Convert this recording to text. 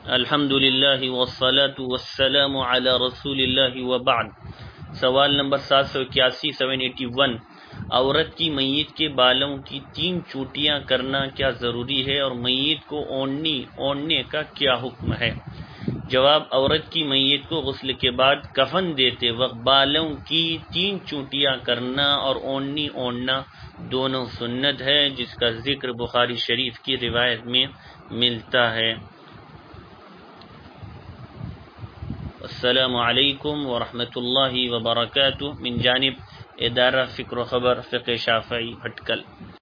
अल्हम्दुलिल्लाहि वस्सलातु वस्सलामु अला रसूलिल्लाहि व बाद। सवाल नंबर 781 781। औरत की मय्यत के बालों की 3 चोटियां करना क्या ज़रूरी है और मय्यत को ओढ़ने का क्या हुक्म है? जवाब, औरत की मय्यत को गुस्ल के बाद कफन देते वक्त बालों की 3 चोटियां करना और ओढ़ना दोनों सुन्नत है, जिसका जिक्र बुखारी शरीफ की रिवायत में मिलता है। अस्सलामु अलैकुम व रहमतुल्लाहि व बरकातुहू मिन जानिब इदारा फ़िक्र व ख़बर फ़िक़्ह शाफ़िई भटकल।